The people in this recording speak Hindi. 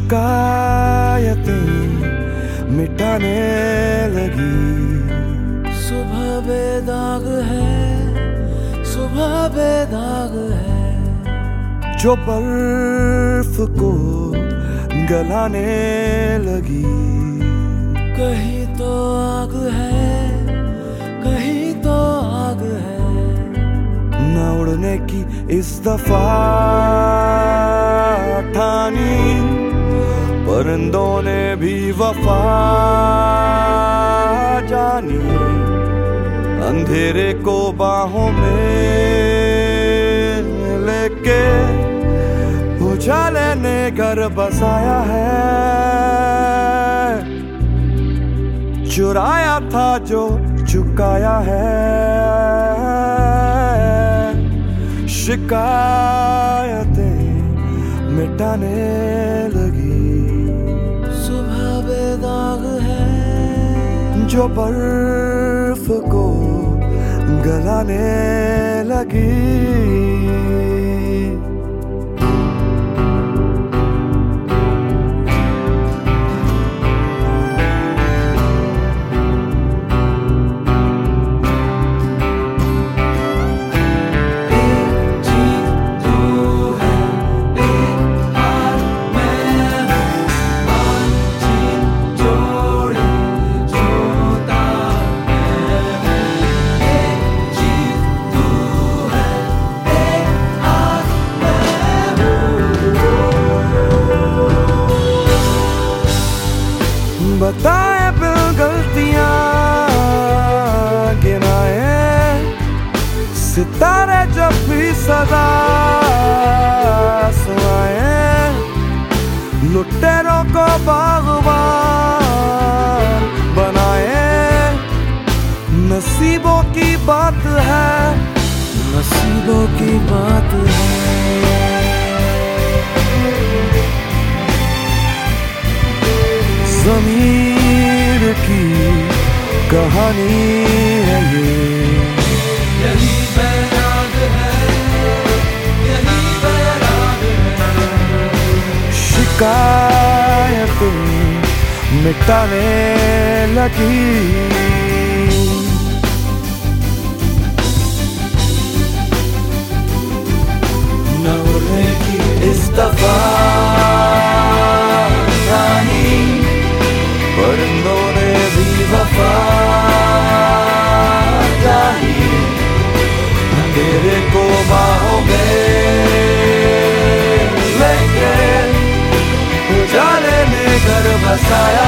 शिकायतें मिटाने लगी। सुबह बेदाग है, सुबह बेदाग है, जो बर्फ को गलाने लगी। कहीं तो आग है, कहीं तो आग है, न उड़ने की इस दफा ठानी, परिंदों ने भी वफा जानी। अंधेरे को बाहों में लेके उजाले ने घर बसाया है। चुराया था जो चुकाया है। शिकायतें मिटाने लगी। सुबह बेदाग है, जो बर्फ को गलाने लगी। बताए बिल गलतियां गिनाए, सितारे जब भी सदा सुनाए। लुटेरों को बागबान बनाए। नसीबों की बात है, नसीबों की बात है। ज़मीर की कहानी है ये। यही बैराग है, यही बैराग है। शिकायतें मिटाने लगी। न उड़ने की इस दफा परिंदों ने भी वफा जानी। अंधेरे को बाहों में लेके उजाले ने घर बसाया।